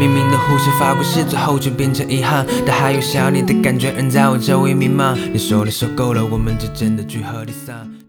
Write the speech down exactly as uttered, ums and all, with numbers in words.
明明的互相发过誓，最后却变成遗憾。但还有想你的感觉仍在我周围弥漫。你说了说够了，我们之间的聚合离散。